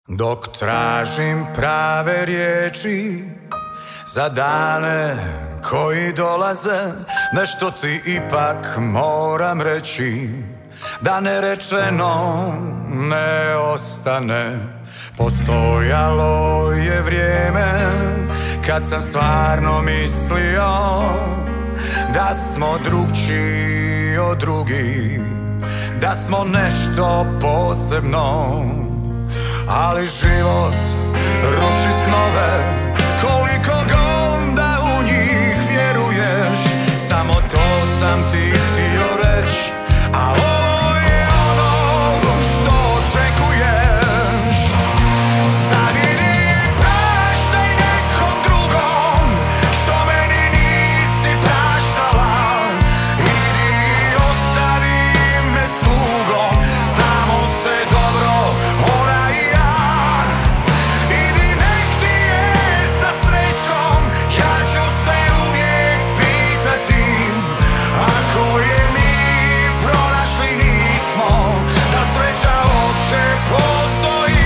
Dok tražim prave riječi za dane koji dolaze, nešto ti ipak moram reći, da nerečeno ne ostane. Postojalo je vrijeme kad sam stvarno mislio da smo drugčiji od drugih, da smo nešto posebno. Ali život ruši snove, koliko god da u njih vjeruješ. Samo to sam ti htio reći, a ovo je ono što očekuješ. Sad idi praštaj nekom drugom što meni nisi praštala. Idi ostavi me s tugom, znamo se dobro, ona i ja. Idi nek ti je sa srećom, ja ću se uvijek pitati, ako je mi pronašli nismo, da sreća uopće postoji.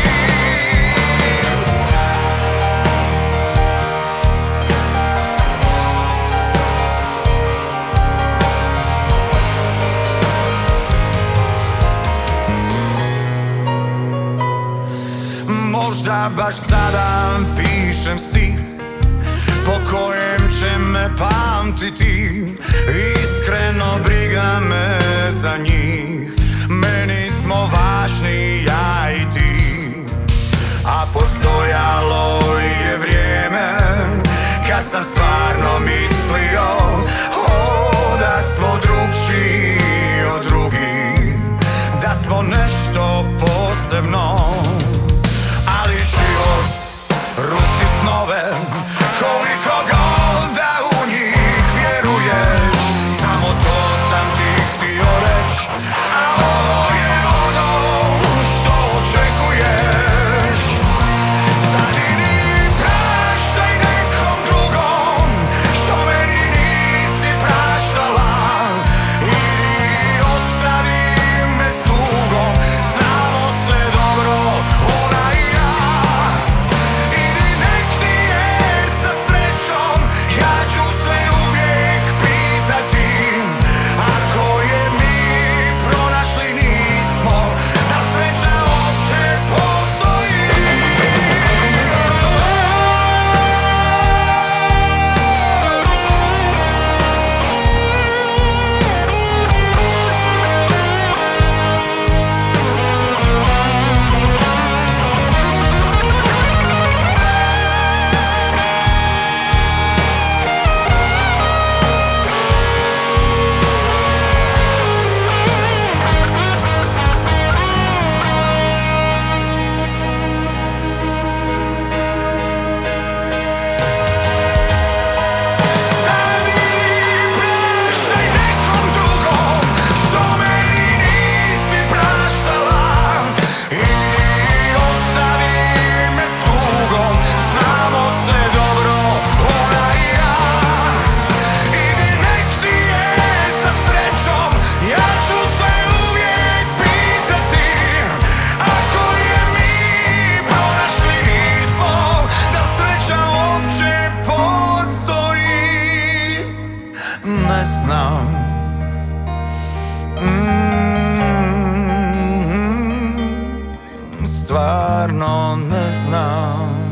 Možda baš sada pišem stih po kojem će me pamtiti. Iskreno briga me za njih, meni smo važni ja i ti. A postojalo je vrijeme kad sam stvarno mislio da smo drugčiji od drugih, da smo nešto posebno. Ali život ruši snove, koliko god da u njih vjeruješ. Samo to sam ti htio reći, a ovo je ono što očekuješ. Sad idi praštaj nekom drugom što meni nisi praštala. Idi ostavi me s tugom, znamo se dobro, ona i ja. Idi nek ti je sa srećom, ja ću se uvijek pitati, ako je mi pronašli nismo, da sreća uopće postoji. Sad idi praštaj nekom drugom što meni nisi praštala. Idi ostavi me s tugom, znamo se dobro, ona i ja. Idi nek ti je sa srećom, ja ću se uvijek pitati, ako je mi pronašli nismo, da sreća uopće postoji. Ne znam, stvarno ne znam.